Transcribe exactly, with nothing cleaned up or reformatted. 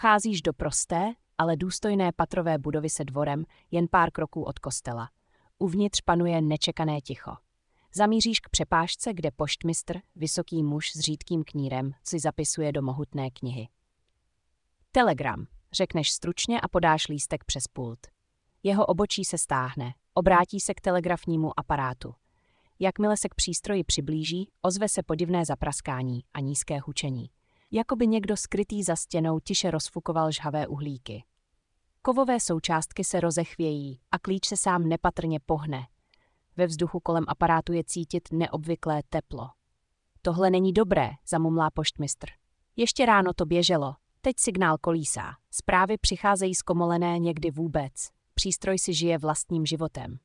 Docházíš do prosté, ale důstojné patrové budovy se dvorem jen pár kroků od kostela. Uvnitř panuje nečekané ticho. Zamíříš k přepážce, kde poštmistr, vysoký muž s řídkým knírem, si zapisuje do mohutné knihy. Telegram, řekneš stručně a podáš lístek přes pult. Jeho obočí se stáhne, obrátí se k telegrafnímu aparátu. Jakmile se k přístroji přiblíží, ozve se podivné zapraskání a nízké hučení. Jakoby někdo skrytý za stěnou tiše rozfukoval žhavé uhlíky. Kovové součástky se rozechvějí a klíč se sám nepatrně pohne. Ve vzduchu kolem aparátu je cítit neobvyklé teplo. Tohle není dobré, zamumlá poštmistr. Ještě ráno to běželo, teď signál kolísá. Zprávy přicházejí zkomolené někdy vůbec. Přístroj si žije vlastním životem.